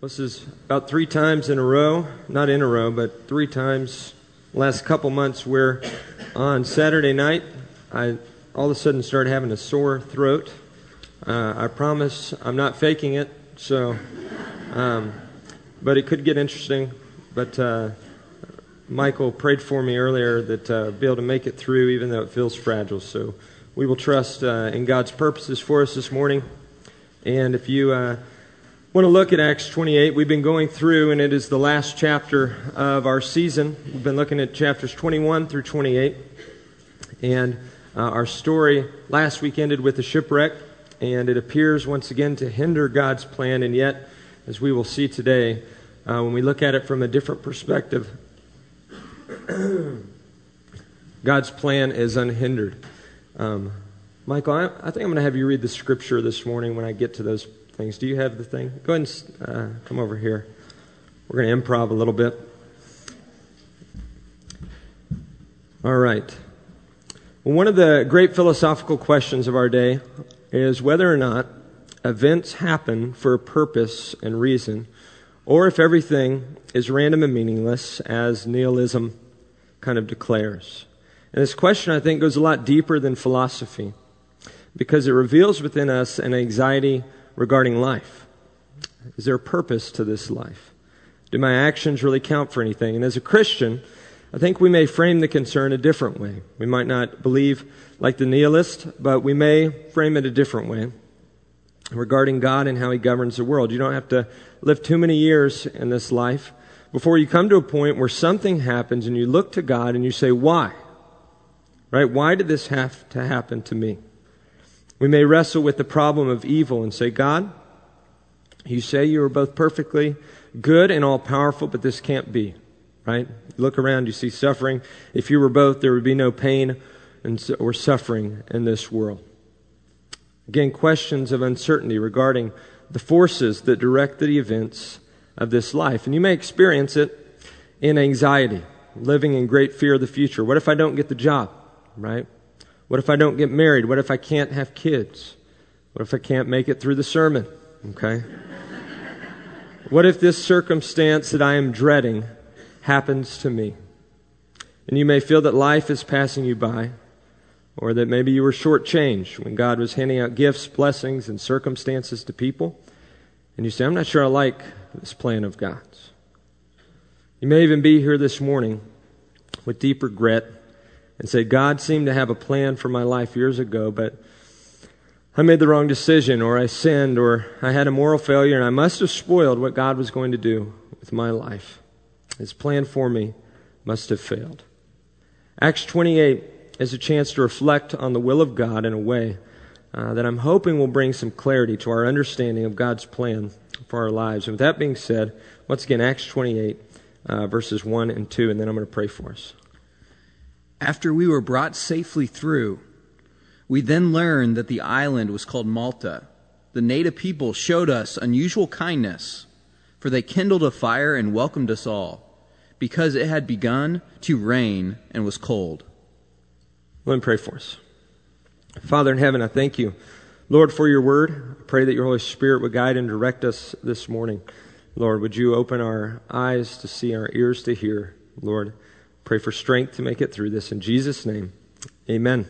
This is about 3 times in a row, not in a row, but 3 times last couple months where on Saturday night I all of a sudden started having a sore throat. I promise I'm not faking it, so but it could get interesting. But Michael prayed for me earlier that I'd be able to make it through even though it feels fragile. So we will trust in God's purposes for us this morning. And if you want to look at Acts 28, we've been going through, and it is the last chapter of our season. We've been looking at chapters 21 through 28. And our story last week ended with the shipwreck, and it appears once again to hinder God's plan. And yet, as we will see today, when we look at it from a different perspective, God's plan is unhindered. Michael, I think I'm going to have you read the scripture this morning when I get to those things. Do you have the thing? Go ahead and come over here. We're going to improv a little bit. All right. Well, one of the great philosophical questions of our day is whether or not events happen for a purpose and reason, or if everything is random and meaningless, as nihilism kind of declares. And this question, I think, goes a lot deeper than philosophy, because it reveals within us an anxiety regarding life. Is there a purpose to this life? Do my actions really count for anything? And as a Christian, I think we may frame the concern a different way. We might not believe like the nihilist, but we may frame it a different way regarding God and how He governs the world. You don't have to live too many years in this life before you come to a point where something happens and you look to God and you say, why? Right? Why did this have to happen to me? We may wrestle with the problem of evil and say, God, you say you are both perfectly good and all-powerful, but this can't be, right? You look around, you see suffering. If you were both, there would be no pain or suffering in this world. Again, questions of uncertainty regarding the forces that direct the events of this life. And you may experience it in anxiety, living in great fear of the future. What if I don't get the job, right? What if I don't get married? What if I can't have kids? What if I can't make it through the sermon? Okay. What if this circumstance that I am dreading happens to me? And you may feel that life is passing you by, or that maybe you were shortchanged when God was handing out gifts, blessings, and circumstances to people. And you say, I'm not sure I like this plan of God's. You may even be here this morning with deep regret and say, God seemed to have a plan for my life years ago, but I made the wrong decision, or I sinned, or I had a moral failure, and I must have spoiled what God was going to do with my life. His plan for me must have failed. Acts 28 is a chance to reflect on the will of God in a way that I'm hoping will bring some clarity to our understanding of God's plan for our lives. And with that being said, once again, Acts 28, verses 1 and 2, and then I'm going to pray for us. After we were brought safely through, we then learned that the island was called Malta. The native people showed us unusual kindness, for they kindled a fire and welcomed us all, because it had begun to rain and was cold. Let me pray for us. Father in heaven, I thank you, Lord, for your word. I pray that your Holy Spirit would guide and direct us this morning. Lord, would you open our eyes to see, our ears to hear, Lord. Pray for strength to make it through this. In Jesus' name, amen.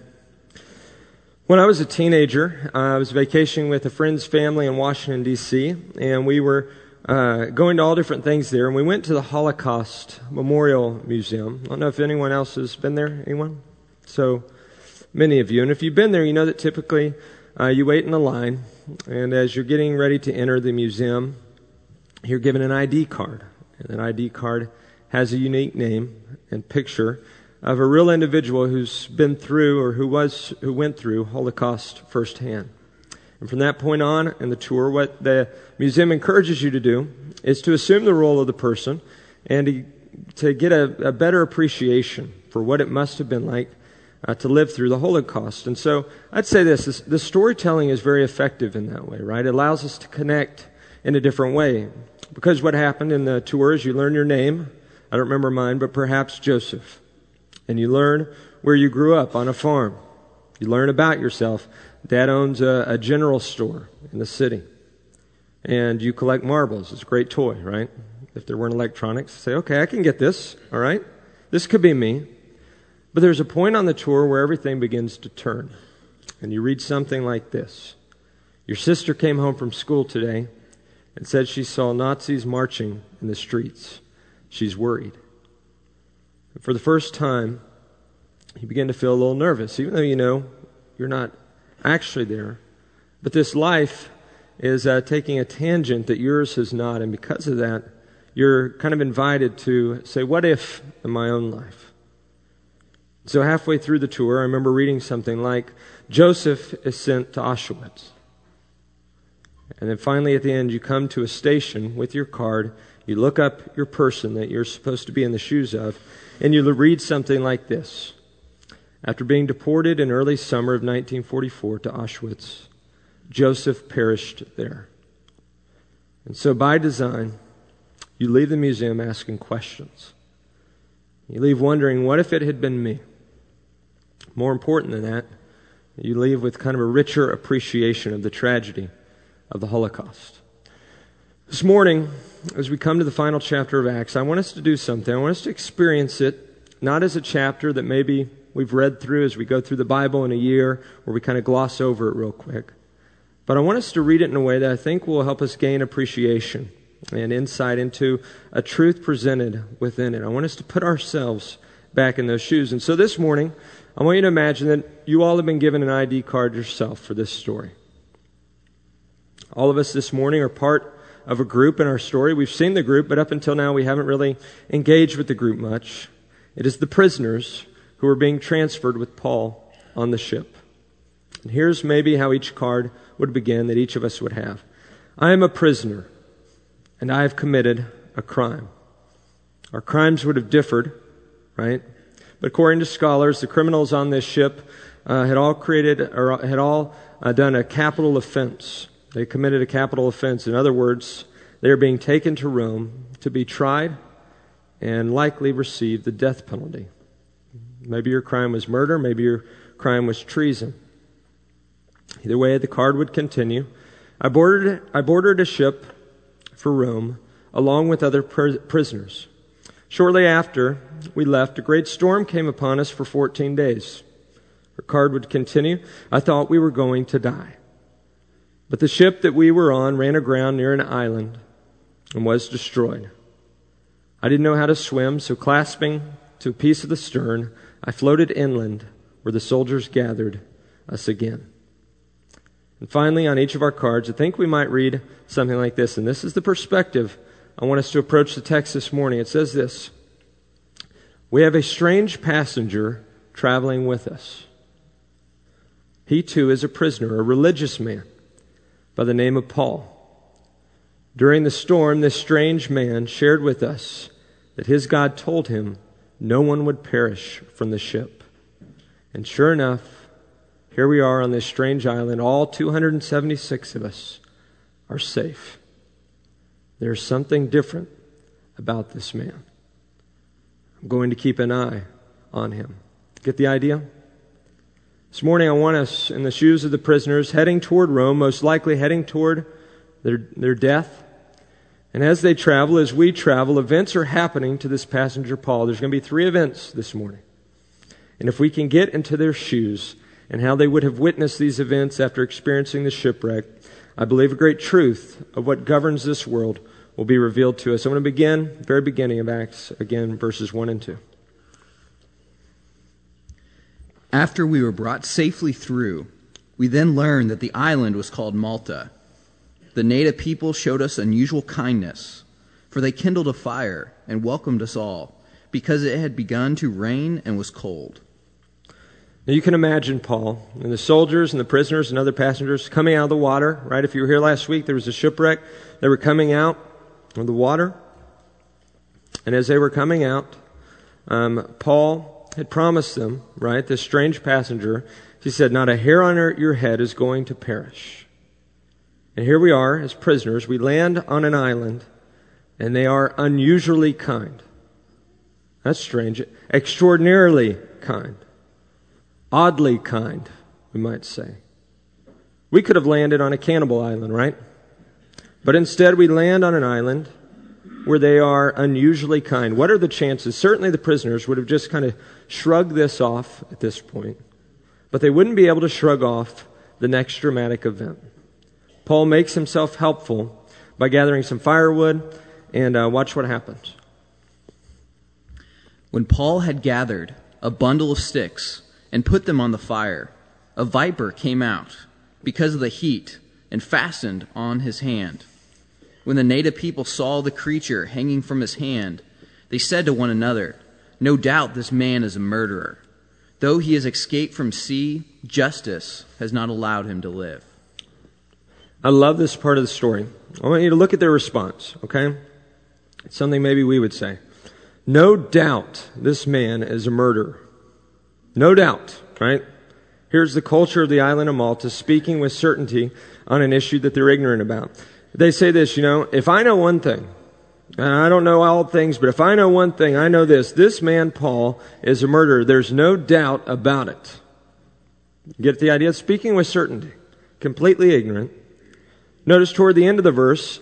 When I was a teenager, I was vacationing with a friend's family in Washington, D.C., and we were going to all different things there, and we went to the Holocaust Memorial Museum. I don't know if anyone else has been there. Anyone? So many of you. And if you've been there, you know that typically you wait in a line, and as you're getting ready to enter the museum, you're given an ID card. And an ID card has a unique name and picture of a real individual who's been through or who went through Holocaust firsthand. And from that point on in the tour, what the museum encourages you to do is to assume the role of the person and to get a better appreciation for what it must have been like to live through the Holocaust. And so I'd say the storytelling is very effective in that way, right? It allows us to connect in a different way. Because what happened in the tour is you learn your name. I don't remember mine, but perhaps Joseph. And you learn where you grew up on a farm. You learn about yourself. Dad owns a general store in the city. and you collect marbles. It's a great toy, right? If there weren't electronics, say, okay, I can get this, all right? This could be me. But there's a point on the tour where everything begins to turn. And you read something like this. Your sister came home from school today and said she saw Nazis marching in the streets. She's worried. And for the first time, you begin to feel a little nervous, even though you know you're not actually there. But this life is taking a tangent that yours has not, and because of that, you're kind of invited to say, what if in my own life? So halfway through the tour, I remember reading something like, Joseph is sent to Auschwitz. And then finally at the end, you come to a station with your card, you look up your person that you're supposed to be in the shoes of, and you read something like this. After being deported in early summer of 1944 to Auschwitz, Joseph perished there. And so by design, you leave the museum asking questions. You leave wondering, what if it had been me? More important than that, you leave with kind of a richer appreciation of the tragedy of the Holocaust. This morning, as we come to the final chapter of Acts, I want us to do something. I want us to experience it, not as a chapter that maybe we've read through as we go through the Bible in a year, where we kind of gloss over it real quick. But I want us to read it in a way that I think will help us gain appreciation and insight into a truth presented within it. I want us to put ourselves back in those shoes. And so this morning, I want you to imagine that you all have been given an ID card yourself for this story. All of us this morning are part of a group in our story. We've seen the group, but up until now we haven't really engaged with the group much. It is the prisoners who are being transferred with Paul on the ship. And here's maybe how each card would begin that each of us would have. I am a prisoner, and I have committed a crime. Our crimes would have differed, right? But according to scholars, the criminals on this ship had all done a capital offense. They committed a capital offense. In other words, they are being taken to Rome to be tried and likely receive the death penalty. Maybe your crime was murder. Maybe your crime was treason. Either way, the card would continue. I boarded a ship for Rome along with other prisoners. Shortly after we left, a great storm came upon us for 14 days. Our card would continue. I thought we were going to die. But the ship that we were on ran aground near an island and was destroyed. I didn't know how to swim, so clasping to a piece of the stern, I floated inland where the soldiers gathered us again. And finally, on each of our cards, I think we might read something like this. And this is the perspective I want us to approach the text this morning. It says this: we have a strange passenger traveling with us. He too is a prisoner, a religious man by the name of Paul. During the storm, this strange man shared with us that his God told him no one would perish from the ship. And sure enough, here we are on this strange island. All 276 of us are safe. There's something different about this man. I'm going to keep an eye on him. Get the idea? This morning I want us in the shoes of the prisoners heading toward Rome, most likely heading toward their death. And as they travel, as we travel, events are happening to this passenger Paul. There's going to be 3 events this morning. And if we can get into their shoes and how they would have witnessed these events after experiencing the shipwreck, I believe a great truth of what governs this world will be revealed to us. I want to begin, very beginning of Acts, again, verses 1 and 2. After we were brought safely through, we then learned that the island was called Malta. The native people showed us unusual kindness, for they kindled a fire and welcomed us all, because it had begun to rain and was cold. Now you can imagine Paul and the soldiers and the prisoners and other passengers coming out of the water, right? If you were here last week, there was a shipwreck. They were coming out of the water. And as they were coming out, Paul had promised them, right, this strange passenger, he said, not a hair on your head is going to perish. And here we are as prisoners. We land on an island, and they are unusually kind. That's strange. Extraordinarily kind. Oddly kind, we might say. We could have landed on a cannibal island, right? But instead we land on an island where they are unusually kind. What are the chances? Certainly the prisoners would have just kind of shrugged this off at this point, but they wouldn't be able to shrug off the next dramatic event. Paul makes himself helpful by gathering some firewood, and watch what happens. When Paul had gathered a bundle of sticks and put them on the fire, a viper came out because of the heat and fastened on his hand. When the native people saw the creature hanging from his hand, they said to one another, "No doubt this man is a murderer. Though he has escaped from sea, justice has not allowed him to live." I love this part of the story. I want you to look at their response, okay? It's something maybe we would say. No doubt this man is a murderer. No doubt, right? Here's the culture of the island of Malta speaking with certainty on an issue that they're ignorant about. They say this, if I know one thing, and I don't know all things, but if I know one thing, I know this. This man, Paul, is a murderer. There's no doubt about it. Get the idea? Speaking with certainty. Completely ignorant. Notice toward the end of the verse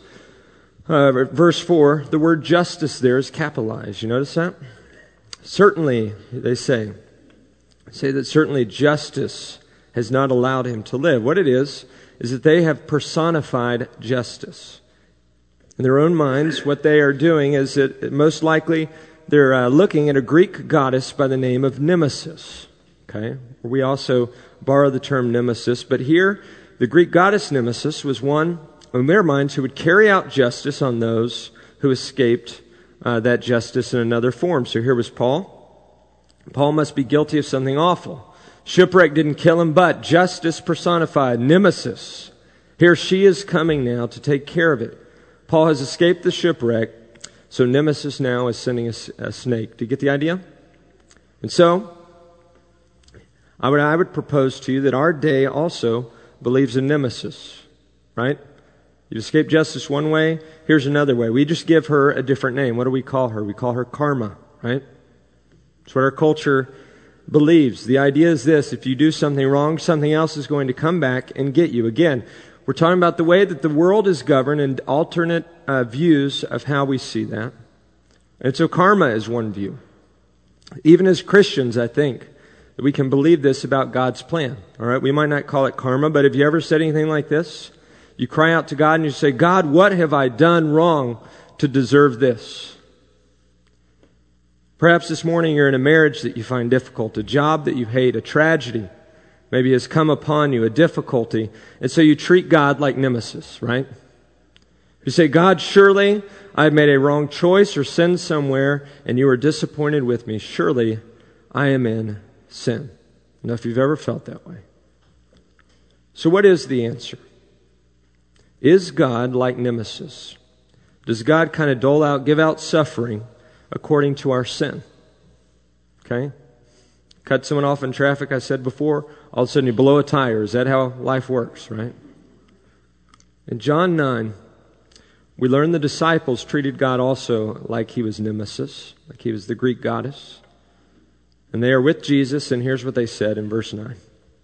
4, the word justice there is capitalized. You notice that? Certainly, they say that certainly justice has not allowed him to live. What it is that they have personified justice. In their own minds, what they are doing is that most likely they're looking at a Greek goddess by the name of Nemesis. Okay? We also borrow the term nemesis, but here the Greek goddess Nemesis was one in their minds who would carry out justice on those who escaped that justice in another form. So here was Paul. Paul must be guilty of something awful. Shipwreck didn't kill him, but justice personified, Nemesis. Here she is coming now to take care of it. Paul has escaped the shipwreck, so Nemesis now is sending a snake. Do you get the idea? And so, I would propose to you that our day also believes in Nemesis, right? You escape justice one way, here's another way. We just give her a different name. What do we call her? We call her karma, right? It's what our culture believes. The idea is this: if you do something wrong, something else is going to come back and get you. Again, we're talking about the way that the world is governed and alternate views of how we see that. And so karma is one view. Even as Christians, I think that we can believe this about God's plan. All right, we might not call it karma, but have you ever said anything like this? You cry out to God and you say, "God, what have I done wrong to deserve this?" Perhaps this morning you're in a marriage that you find difficult, a job that you hate, a tragedy maybe has come upon you, a difficulty, and so you treat God like Nemesis, right? You say, "God, surely I've made a wrong choice or sinned somewhere, and you are disappointed with me. Surely I am in sin." I don't know if you've ever felt that way. So what is the answer? Is God like Nemesis? Does God kind of give out suffering according to our sin? Okay? Cut someone off in traffic, I said before, all of a sudden you blow a tire. Is that how life works, right? In John 9, we learn the disciples treated God also like he was Nemesis, like he was the Greek goddess. And they are with Jesus, and here's what they said in verse 9.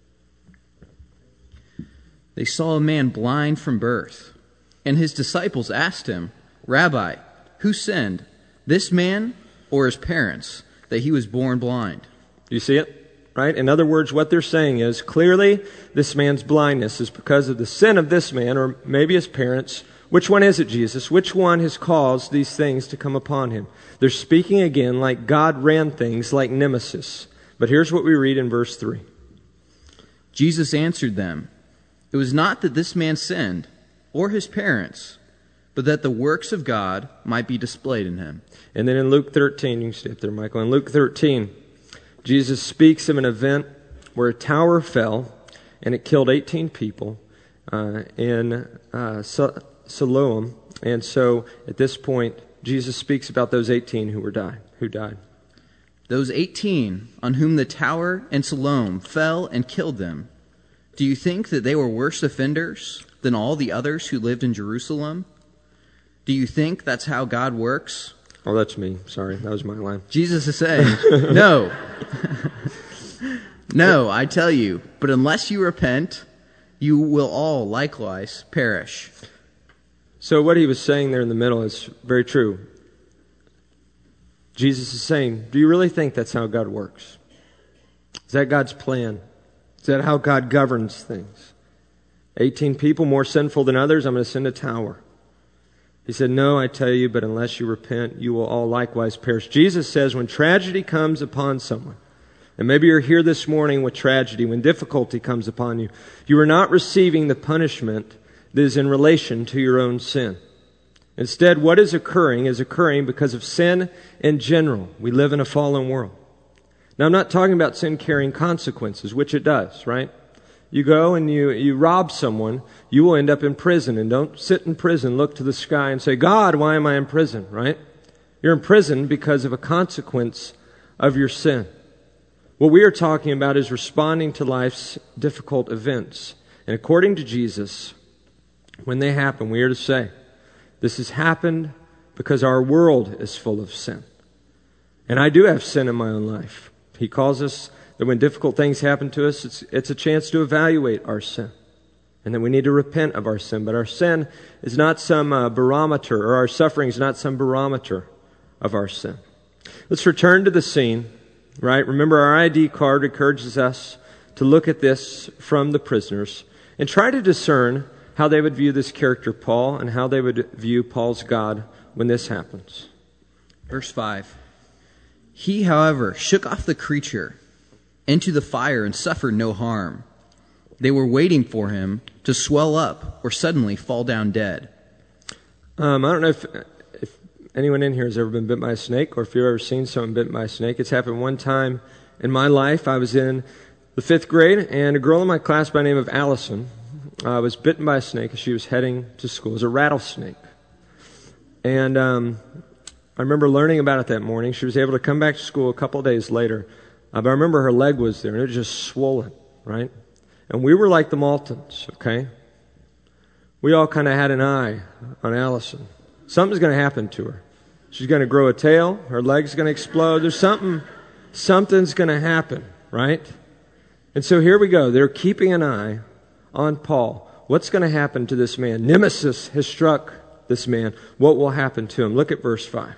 They saw a man blind from birth, and his disciples asked him, "Rabbi, who sinned, this man or his parents, that he was born blind?" Do you see it? Right? In other words, what they're saying is, clearly this man's blindness is because of the sin of this man, or maybe his parents. Which one is it, Jesus? Which one has caused these things to come upon him? They're speaking again like God ran things like Nemesis. But here's what we read in verse 3. Jesus answered them, "It was not that this man sinned, or his parents, but that the works of God might be displayed in him." And then in Luke 13, you can stay up there, Michael. In Luke 13, Jesus speaks of an event where a tower fell and it killed 18 people in Siloam. And so at this point, Jesus speaks about those 18 who died. Those 18 on whom the tower and Siloam fell and killed them, do you think that they were worse offenders than all the others who lived in Jerusalem? Do you think that's how God works? Oh, that's me. Sorry, that was my line. Jesus is saying, no. No, I tell you, but unless you repent, you will all likewise perish. So what he was saying there in the middle is very true. Jesus is saying, do you really think that's how God works? Is that God's plan? Is that how God governs things? 18 people more sinful than others, I'm going to send a tower. He said, no, I tell you, but unless you repent, you will all likewise perish. Jesus says when tragedy comes upon someone, and maybe you're here this morning with tragedy, when difficulty comes upon you, you are not receiving the punishment that is in relation to your own sin. Instead, what is occurring because of sin in general. We live in a fallen world. Now, I'm not talking about sin carrying consequences, which it does, right? You go and you rob someone, you will end up in prison. And don't sit in prison, look to the sky and say, God, why am I in prison, right? You're in prison because of a consequence of your sin. What we are talking about is responding to life's difficult events. And according to Jesus, when they happen, we are to say, this has happened because our world is full of sin. And I do have sin in my own life. He calls us that when difficult things happen to us, it's a chance to evaluate our sin. And that we need to repent of our sin. But our sin is not some barometer, or our suffering is not some barometer of our sin. Let's return to the scene, right? Remember, our ID card encourages us to look at this from the prisoners and try to discern how they would view this character, Paul, and how they would view Paul's God when this happens. Verse 5. He, however, shook off the creature into the fire and suffered no harm. They were waiting for him to swell up or suddenly fall down dead. I don't know if anyone in here has ever been bit by a snake, or if you've ever seen someone bitten by a snake. It's happened one time in my life. I was in the 5th grade, and a girl in my class by the name of Allison was bitten by a snake as she was heading to school. It was a rattlesnake. And I remember learning about it that morning. She was able to come back to school a couple of days later. But I remember her leg was there, and it was just swollen, right? And we were like the Maltons, okay? We all kind of had an eye on Allison. Something's going to happen to her. She's going to grow a tail. Her leg's going to explode. There's something's going to happen, right? And so here we go. They're keeping an eye on Paul. What's going to happen to this man? Nemesis has struck this man. What will happen to him? Look at verse 5.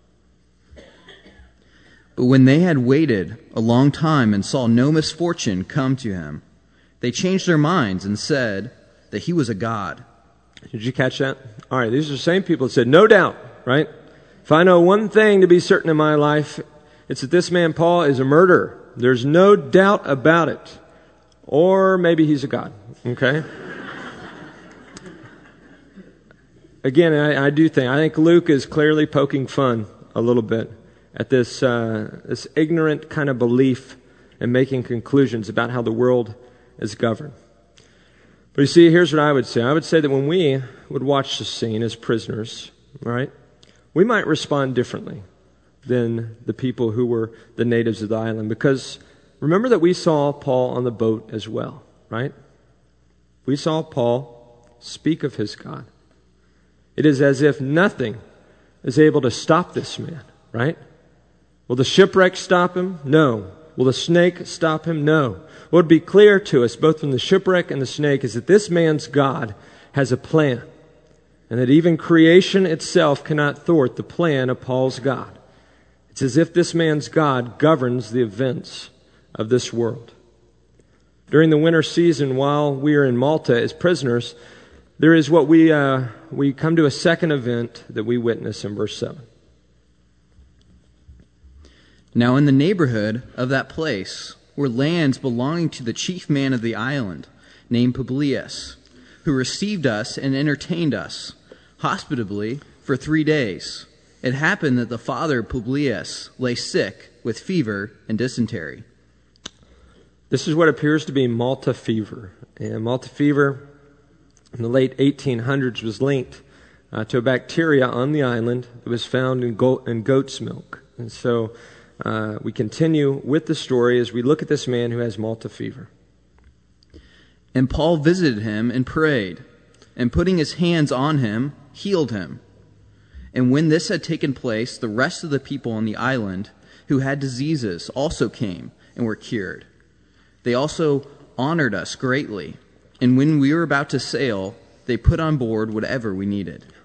But when they had waited a long time and saw no misfortune come to him, they changed their minds and said that he was a god. Did you catch that? All right, these are the same people that said, no doubt, right? If I know one thing to be certain in my life, it's that this man Paul is a murderer. There's no doubt about it. Or maybe he's a god, okay? Again, I think Luke is clearly poking fun a little bit at this ignorant kind of belief and making conclusions about how the world is governed. But you see, here's what I would say. I would say that when we would watch the scene as prisoners, right, we might respond differently than the people who were the natives of the island. Because remember that we saw Paul on the boat as well, right? We saw Paul speak of his God. It is as if nothing is able to stop this man, right? Will the shipwreck stop him? No. Will the snake stop him? No. What would be clear to us, both from the shipwreck and the snake, is that this man's God has a plan, and that even creation itself cannot thwart the plan of Paul's God. It's as if this man's God governs the events of this world. During the winter season, while we are in Malta as prisoners, there is what we come to a second event that we witness in verse 7. Now in the neighborhood of that place were lands belonging to the chief man of the island, named Publius, who received us and entertained us hospitably for 3 days. It happened that the father of Publius lay sick with fever and dysentery. This is what appears to be Malta fever. And Malta fever in the late 1800s was linked to a bacteria on the island that was found in goat's milk. And so we continue with the story as we look at this man who has Malta fever. And Paul visited him and prayed, and putting his hands on him, healed him. And when this had taken place, the rest of the people on the island who had diseases also came and were cured. They also honored us greatly, and when we were about to sail, they put on board whatever we needed.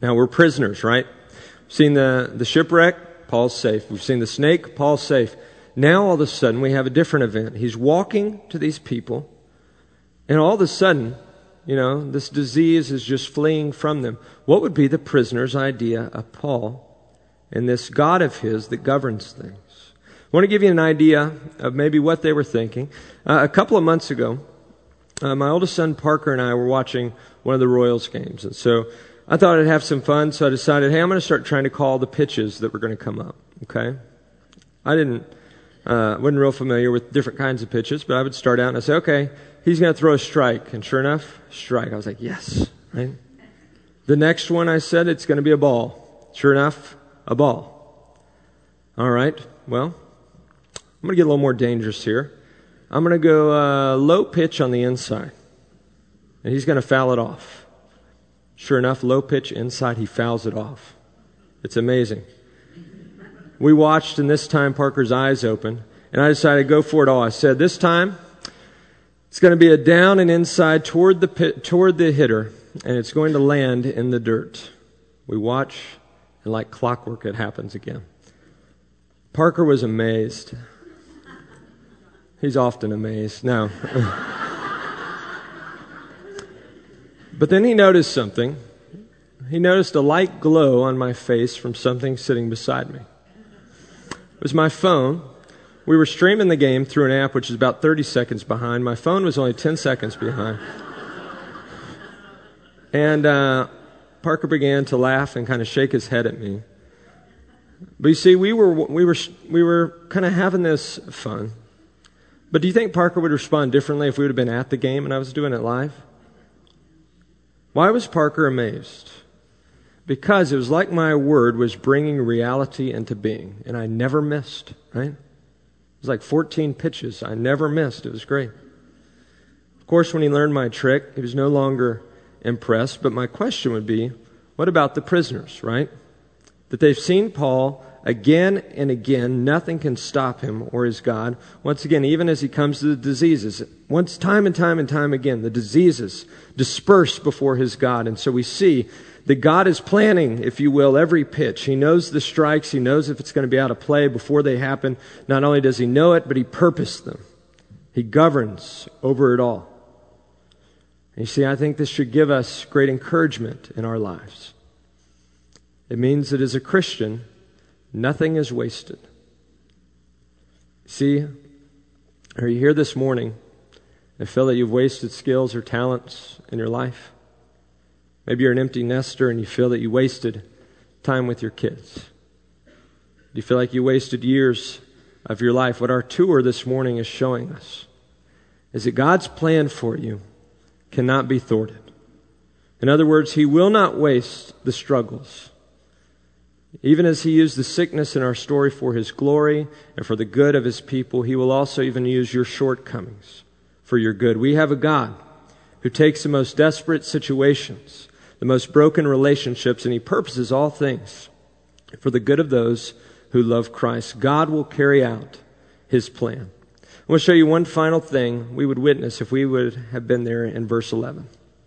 Now, we're prisoners, right? We've seen the shipwreck, Paul's safe. We've seen the snake, Paul's safe. Now, all of a sudden, we have a different event. He's walking to these people, and all of a sudden, this disease is just fleeing from them. What would be the prisoner's idea of Paul and this God of his that governs things? I want to give you an idea of maybe what they were thinking. A couple of months ago, my oldest son Parker and I were watching one of the Royals games. And so I thought I'd have some fun, so I decided, hey, I'm going to start trying to call the pitches that were going to come up. Okay? I wasn't real familiar with different kinds of pitches, but I would start out and I'd say, okay, he's going to throw a strike. And sure enough, strike. I was like, yes, right? The next one I said, it's going to be a ball. Sure enough, a ball. All right, well, I'm going to get a little more dangerous here. I'm going to go low pitch on the inside. And he's going to foul it off. Sure enough, low pitch inside, he fouls it off. It's amazing. We watched, and this time Parker's eyes opened, and I decided to go for it all. I said, this time, it's going to be a down and inside toward the hitter, and it's going to land in the dirt. We watch, and like clockwork, it happens again. Parker was amazed. He's often amazed. No. But then he noticed something. He noticed a light glow on my face from something sitting beside me. It was my phone. We were streaming the game through an app which is about 30 seconds behind. My phone was only 10 seconds behind. And Parker began to laugh and kind of shake his head at me. But you see, we were kind of having this fun. But do you think Parker would respond differently if we would have been at the game and I was doing it live? Why was Parker amazed? Because it was like my word was bringing reality into being, and I never missed, right? It was like 14 pitches. I never missed. It was great. Of course, when he learned my trick, he was no longer impressed, but my question would be, what about the prisoners, right? That they've seen Paul again and again, nothing can stop him or his God. Once again, even as he comes to the diseases, time and time again, the diseases disperse before his God. And so we see that God is planning, if you will, every pitch. He knows the strikes. He knows if it's going to be out of play before they happen. Not only does he know it, but he purposed them. He governs over it all. And you see, I think this should give us great encouragement in our lives. It means that as a Christian, nothing is wasted. See, are you here this morning and feel that you've wasted skills or talents in your life? Maybe you're an empty nester and you feel that you wasted time with your kids. Do you feel like you wasted years of your life? What our tour this morning is showing us is that God's plan for you cannot be thwarted. In other words, He will not waste the struggles. Even as He used the sickness in our story for His glory and for the good of His people, He will also even use your shortcomings for your good. We have a God who takes the most desperate situations, the most broken relationships, and He purposes all things for the good of those who love Christ. God will carry out His plan. I want to show you one final thing we would witness if we would have been there in verse 11.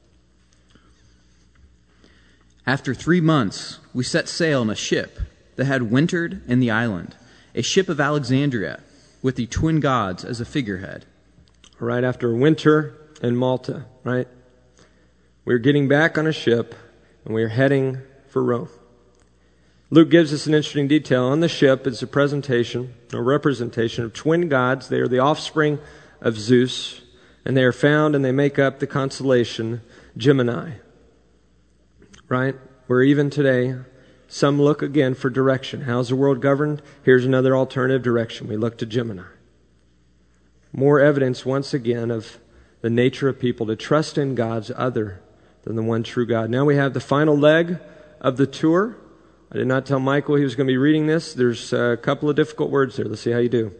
After 3 months, we set sail in a ship that had wintered in the island, a ship of Alexandria, with the twin gods as a figurehead. All right, after winter in Malta, right? We're getting back on a ship, and we're heading for Rome. Luke gives us an interesting detail. On the ship is a representation of twin gods. They are the offspring of Zeus, and they are found and they make up the constellation Gemini. Right? Where even today, some look again for direction. How's the world governed? Here's another alternative direction. We look to Gemini. More evidence, once again, of the nature of people to trust in gods other than the one true God. Now we have the final leg of the tour. I did not tell Michael he was going to be reading this. There's a couple of difficult words there. Let's see how you do.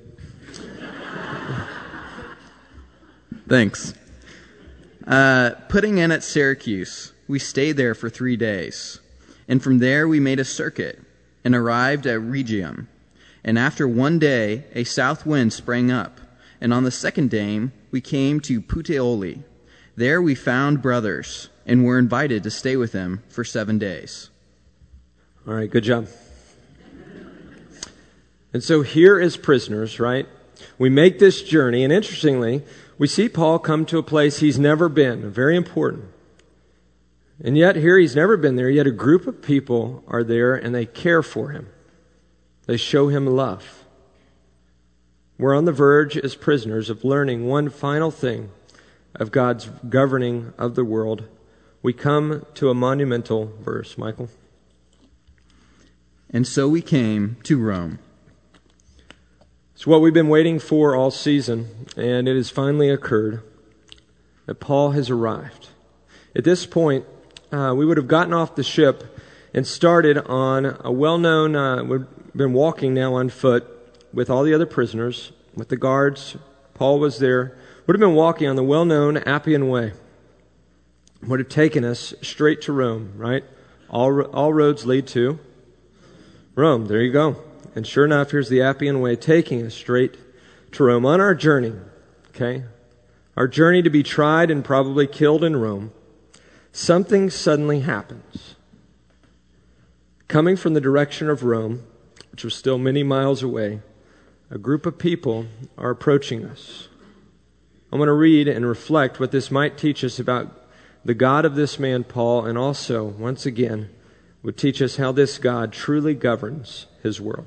Thanks. Putting in at Syracuse, we stayed there for 3 days. And from there we made a circuit and arrived at Rhegium. And after 1 day, a south wind sprang up. And on the second day, we came to Puteoli. There we found brothers and were invited to stay with them for 7 days. All right, good job. And so here as prisoners, right, we make this journey, and interestingly, we see Paul come to a place he's never been, very important. And yet here he's never been there, yet a group of people are there and they care for him. They show him love. We're on the verge as prisoners of learning one final thing of God's governing of the world. We come to a monumental verse, Michael. And so we came to Rome. It's what we've been waiting for all season, and it has finally occurred that Paul has arrived. At this point, we would have gotten off the ship and started on a well-known, we've been walking now on foot with all the other prisoners, with the guards. Paul was there. Would have been walking on the well-known Appian Way. Would have taken us straight to Rome, right? All roads lead to Rome. There you go. And sure enough, here's the Appian Way taking us straight to Rome on our journey, okay? Our journey to be tried and probably killed in Rome. Something suddenly happens. Coming from the direction of Rome, which was still many miles away, a group of people are approaching us. I'm going to read and reflect what this might teach us about the God of this man, Paul, and also, once again, would teach us how this God truly governs his world.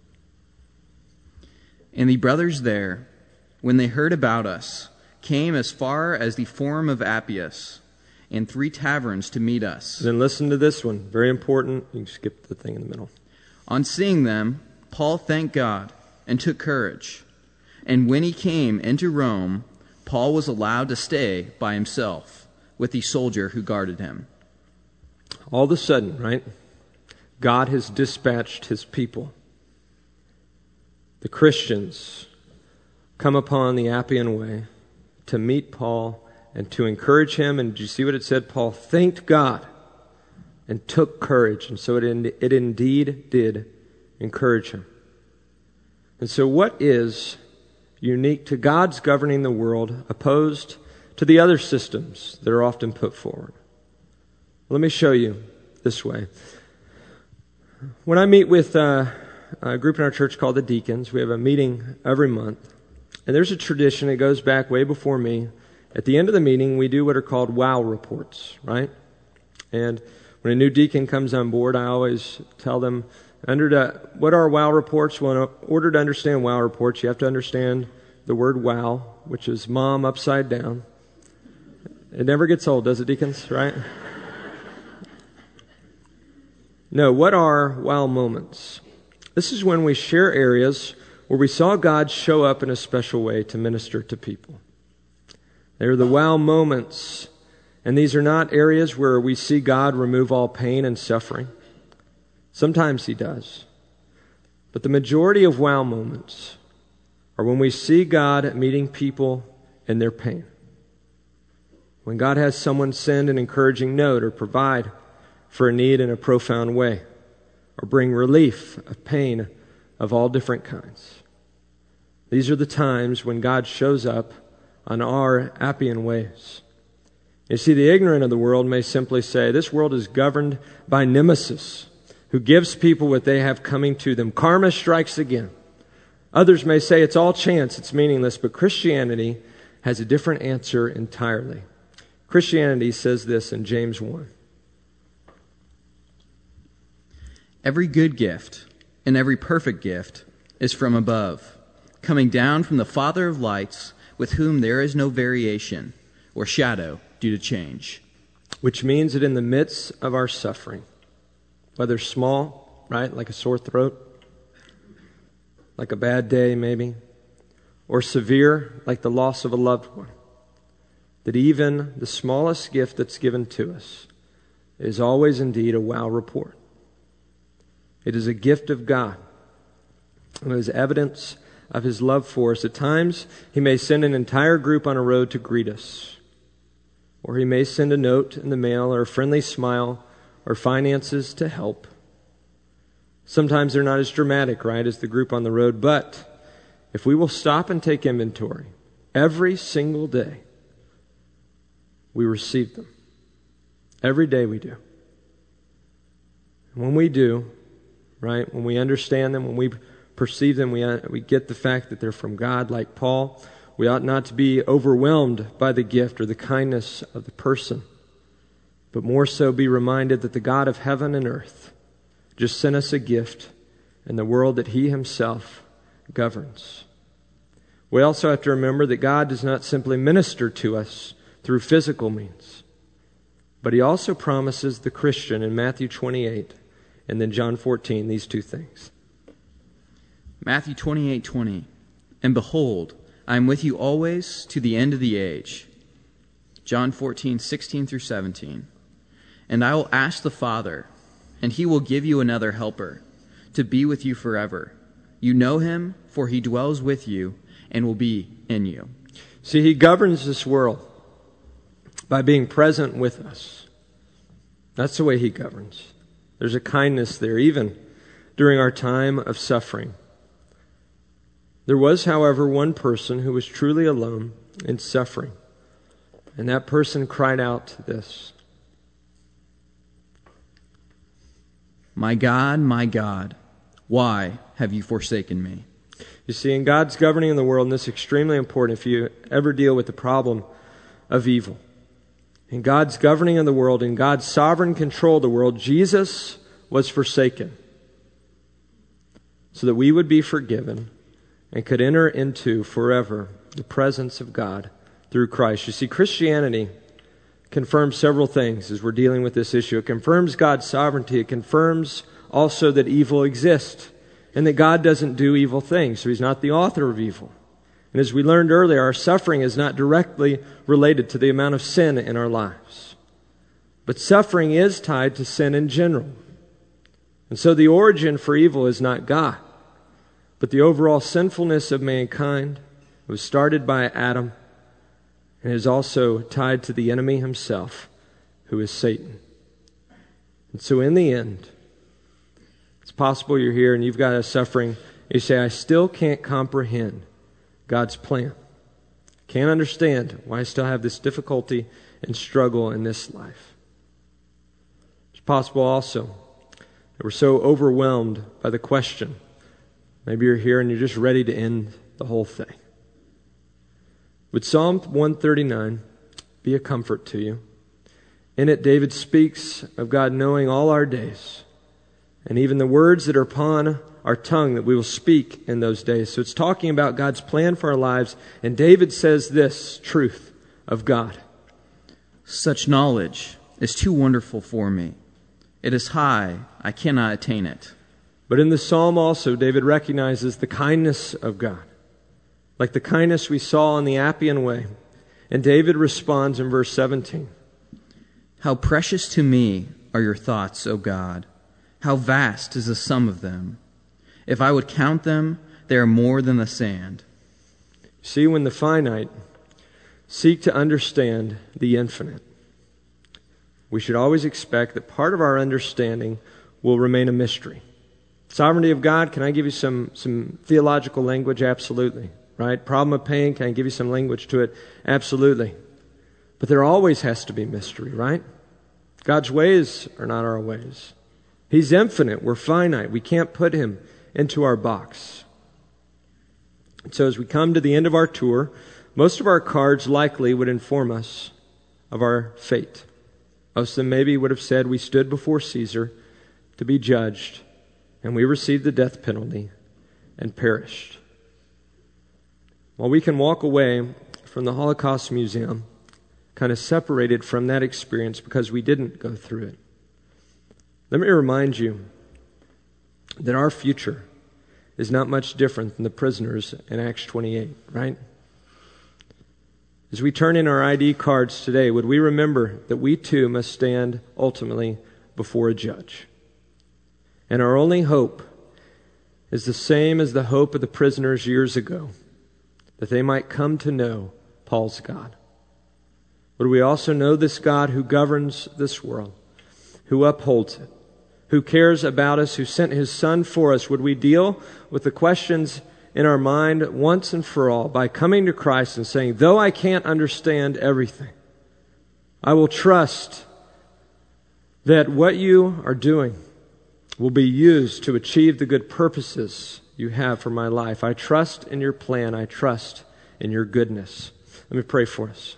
And the brothers there, when they heard about us, came as far as the Forum of Appius and 3 taverns to meet us. Then listen to this one. Very important. You can skip the thing in the middle. On seeing them, Paul thanked God and took courage. And when he came into Rome, Paul was allowed to stay by himself with the soldier who guarded him. All of a sudden, right, God has dispatched his people. The Christians come upon the Appian Way to meet Paul and to encourage him. And did you see what it said? Paul thanked God and took courage. And so it indeed did encourage him. And so what is unique to God's governing the world opposed to the other systems that are often put forward? Let me show you this way. When I meet with a group in our church called the Deacons, we have a meeting every month. And there's a tradition that goes back way before me. At the end of the meeting, we do what are called wow reports, right? And when a new deacon comes on board, I always tell them, what are wow reports? Well, in order to understand wow reports, you have to understand the word wow, which is mom upside down. It never gets old, does it, deacons, right? No, what are wow moments? This is when we share areas where we saw God show up in a special way to minister to people. They're the wow moments. And these are not areas where we see God remove all pain and suffering. Sometimes he does. But the majority of wow moments are when we see God meeting people in their pain. When God has someone send an encouraging note or provide for a need in a profound way, or bring relief of pain of all different kinds. These are the times when God shows up on our Appian ways. You see, the ignorant of the world may simply say, this world is governed by Nemesis, who gives people what they have coming to them. Karma strikes again. Others may say it's all chance, it's meaningless, but Christianity has a different answer entirely. Christianity says this in James 1. Every good gift and every perfect gift is from above, coming down from the Father of lights, with whom there is no variation or shadow due to change. Which means that in the midst of our suffering, whether small, right, like a sore throat, like a bad day maybe, or severe, like the loss of a loved one, that even the smallest gift that's given to us is always indeed a wow report. It is a gift of God. It is evidence of his love for us. At times, he may send an entire group on a road to greet us. Or he may send a note in the mail or a friendly smile or finances to help. Sometimes they're not as dramatic, right, as the group on the road. But if we will stop and take inventory, every single day, we receive them. Every day we do. When we do, right, when we understand them, when we perceive them, we get the fact that they're from God, like Paul. We ought not to be overwhelmed by the gift or the kindness of the person, but more so be reminded that the God of heaven and earth just sent us a gift in the world that He Himself governs. We also have to remember that God does not simply minister to us through physical means, but He also promises the Christian in Matthew 28 and then John 14 these two things. Matthew 28:20, and behold, I am with you always to the end of the age. John 14:16 through 17, and I will ask the Father, and He will give you another helper to be with you forever. You know Him, for He dwells with you and will be in you. See, He governs this world by being present with us. That's the way He governs. There's a kindness there, even during our time of suffering. There was, however, one person who was truly alone in suffering, and that person cried out this: my God, why have you forsaken me?" You see, in God's governing in the world, and this is extremely important if you ever deal with the problem of evil. In God's governing in the world, in God's sovereign control of the world, Jesus was forsaken so that we would be forgiven and could enter into forever the presence of God through Christ. You see, Christianity confirms several things as we're dealing with this issue. It confirms God's sovereignty. It confirms also that evil exists and that God doesn't do evil things, so He's not the author of evil. And as we learned earlier, our suffering is not directly related to the amount of sin in our lives. But suffering is tied to sin in general. And so the origin for evil is not God, but the overall sinfulness of mankind. It was started by Adam and is also tied to the enemy himself, who is Satan. And so in the end, it's possible you're here and you've got a suffering. You say, I still can't comprehend God's plan. Can't understand why I still have this difficulty and struggle in this life. It's possible also that we're so overwhelmed by the question. Maybe you're here and you're just ready to end the whole thing. Would Psalm 139 be a comfort to you? In it, David speaks of God knowing all our days, and even the words that are upon our tongue that we will speak in those days. So it's talking about God's plan for our lives. And David says this truth of God: such knowledge is too wonderful for me. It is high, I cannot attain it. But in the psalm also, David recognizes the kindness of God, like the kindness we saw in the Appian Way. And David responds in verse 17. How precious to me are your thoughts, O God. How vast is the sum of them. If I would count them, they are more than the sand. See, when the finite seek to understand the infinite, we should always expect that part of our understanding will remain a mystery. Sovereignty of God, can I give you some theological language? Absolutely. Right? Problem of pain, can I give you some language to it? Absolutely. But there always has to be mystery, right? God's ways are not our ways. He's infinite. We're finite. We can't put Him into our box. And so as we come to the end of our tour, most of our cards likely would inform us of our fate. Most of them maybe would have said we stood before Caesar to be judged, and we received the death penalty and perished. While we can walk away from the Holocaust Museum kind of separated from that experience because we didn't go through it, let me remind you that our future is not much different than the prisoners in Acts 28, right? As we turn in our ID cards today, would we remember that we too must stand ultimately before a judge? And our only hope is the same as the hope of the prisoners years ago, that they might come to know Paul's God. Would we also know this God who governs this world, who upholds it, who cares about us, who sent His Son for us? Would we deal with the questions in our mind once and for all by coming to Christ and saying, though I can't understand everything, I will trust that what you are doing will be used to achieve the good purposes you have for my life. I trust in your plan. I trust in your goodness. Let me pray for us.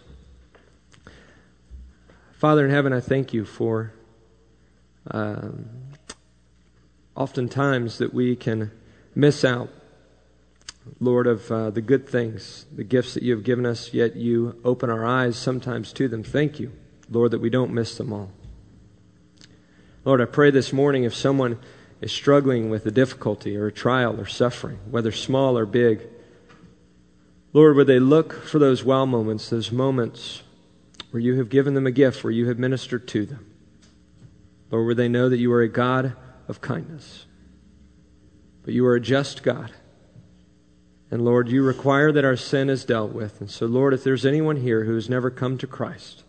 Father in heaven, I thank you for oftentimes that we can miss out, Lord, of the good things, the gifts that you have given us, yet you open our eyes sometimes to them. Thank you, Lord, that we don't miss them all. Lord, I pray this morning if someone is struggling with a difficulty or a trial or suffering, whether small or big, Lord, would they look for those wow moments, those moments where you have given them a gift, where you have ministered to them. Lord, would they know that you are a God of kindness, but you are a just God. And Lord, you require that our sin is dealt with. And so, Lord, if there's anyone here who has never come to Christ,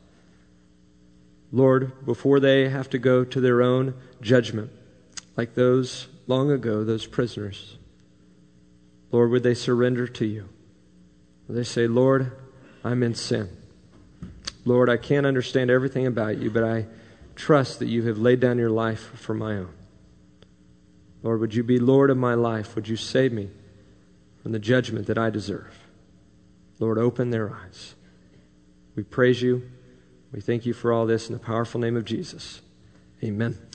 Lord, before they have to go to their own judgment, like those long ago, those prisoners, Lord, would they surrender to you? Would they say, Lord, I'm in sin. Lord, I can't understand everything about you, but I trust that you have laid down your life for my own. Lord, would you be Lord of my life? Would you save me from the judgment that I deserve? Lord, open their eyes. We praise you. We thank you for all this in the powerful name of Jesus. Amen.